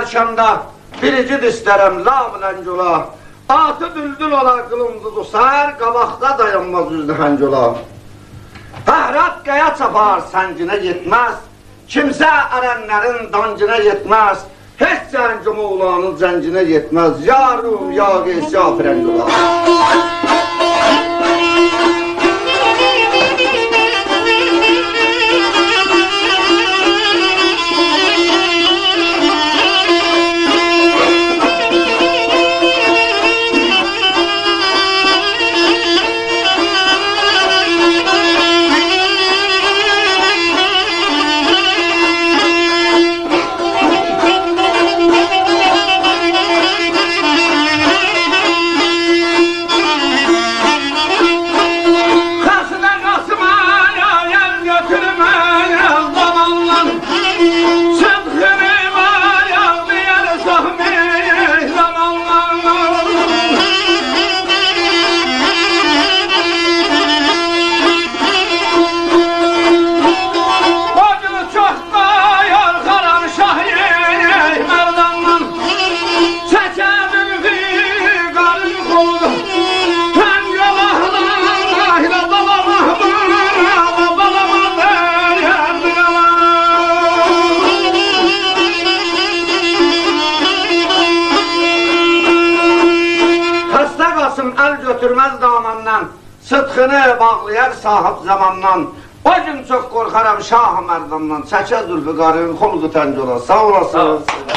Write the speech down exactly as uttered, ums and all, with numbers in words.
dəyişəndə biricid istərəm lavlənc ola. Atı düldül olar qılımdı dusar, qabaqda dayanmaz üzdü hənc ola. Fəhrat qaya çapar səncinə yetməz, kimsə ərənlərin dancına yetməz, heç zəncim oğlanın zəncinə yetməz, yarum, ya qeys, ya frənc ola. Əl götürməz damandan, sıdxını bağlayar sahib zamandan. O gün çox qorxaram şah-ı mərdamdan, çəkə zülfüqarın xulqu tənc ola. Sağ olasınız.